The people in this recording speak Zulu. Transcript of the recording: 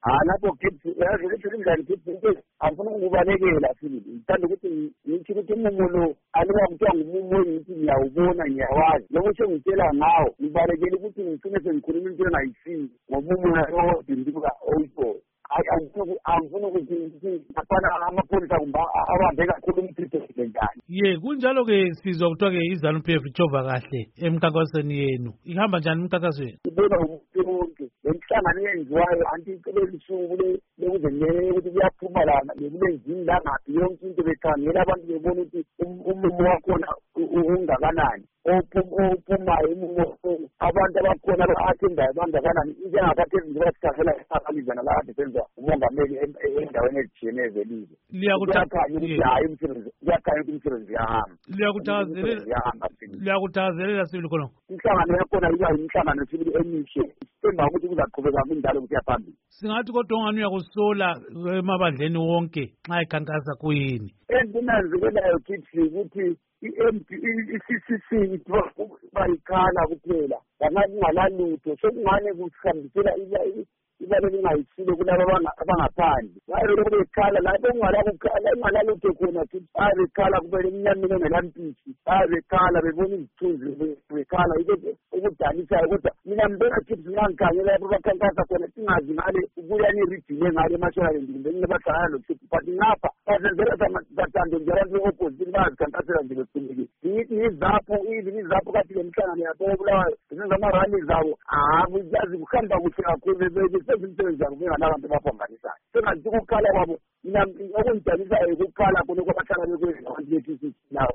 lapho ngidlala angifuna ukubalekela futhi ngithanda ukuthi ngithi ukuthi umumo lo alika kuthiwa ngumumo engithi ngiyawubona ngiyawazi lokho sengitshela ngawo ngibalekele ukuthi ngicine sengikhuluma into engayisini ngomumo lo dinduka oyibona angifuna ukuthi apana amapholisa kumbe abambe kakhulu umthetho njani. Kunjalo-ke sizwa kuthiwa-ke iZANU-PF ijova kahle emkhankasweni yenu. Ihamba njani imikhankaso yenu? Ibona umuntu wonke lenhlangano eyenziwayo anti icele lisuku lekuze ukuthi kuyaphuma lana bekulenzini langaphi yonke into bekhangela abantu bebona ukuthi umumo wakhona ungakanani ophumayo umumo abantu abakhona abathendayo bangakanani njengakhathesi njengoba sikhangela isakalizana la kade senza umongameli endaweni ezitshiyeneyo zelizwe. Kuyakhanya ukuthi umsebenzi uyahamba. Liyakuthakazelela sibili khonokho. Inhlangano yakhona iba yinhlangano sibili emihle sithemba ukuthi kuzaqhubeka kunjalo kusiya phambili. Singathi kodwa ungani uyakusola emabandleni wonke nxa ikhankasa kuyini? Enginanzekelayo kithi ukuthi i-CCC bayikhala kuphela bangalalutho sekungane kusihambisela ibale lingayisile kulabo abangaphandle bayelokhu bekhala lapho ungalalutho khona bekhala kumele emnyameni ongelampisi bekhala bebona izithunzi bekhala ukudanisayo kodwa mina mbona kithi ngangikhangela lapho bakhankasa khona singazi ngale ukuyani irijile ngale eMashonaland kumbe ngingabahlangana lokuthi but ngapha bazenzela zathando nje abantu be-opposition bayazikhankasela nje bekhululekile ngithi izapho kathi lemhlangano yapho obulawayo zenza amarali zabo yazi kuhamba kuhle kakhulu sezinto zabo benganabantu bapambanisayo sengathi ukukhala kwabo mina okungijanisayo ukukhala khona kwabahlala bekwenza abantu bethu